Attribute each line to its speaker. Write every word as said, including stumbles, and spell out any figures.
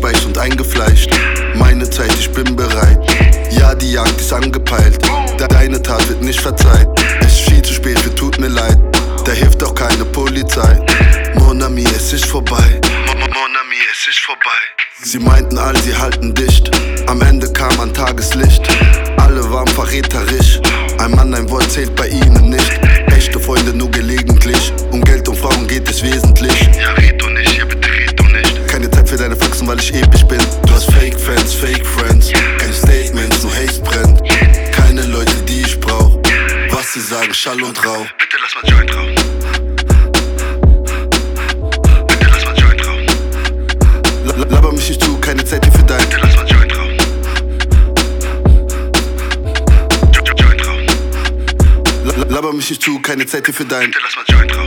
Speaker 1: eingespeist und eingefleischt. Meine Zeit, ich bin bereit. Ja, die Jagd ist angepeilt. Deine Tat wird nicht verzeiht. Es ist viel zu spät, für tut mir leid. Da hilft auch keine Polizei. Mon ami, es ist vorbei. Mon ami, es ist vorbei. Sie meinten alle, sie halten dicht. Am Ende kam ein Tageslicht. Alle waren verräterisch. Ein Mann, ein Wort zählt bei ihnen nicht. Echte Freunde nur gelegentlich. Um Geld und Frauen geht es wesentlich. Ja, red du nicht, ja bitte red du nicht. Keine Zeit für deine Faxen, weil ich episch bin. Du hast Fake Fans, Fake Friends. Keine Statements, nur Haze brennt. Keine Leute, die ich brauch. Was sie sagen, Schall und Rauch. Bitte lass mal Joint rauchen. Bitte lass mal Joint rauchen. Laber mich nicht zu, keine Zeit hier für dein. Bitte lass mal Joint rauchen. Laber mich nicht zu, keine Zeit hier für dein. Bitte lass mal Joint rauchen.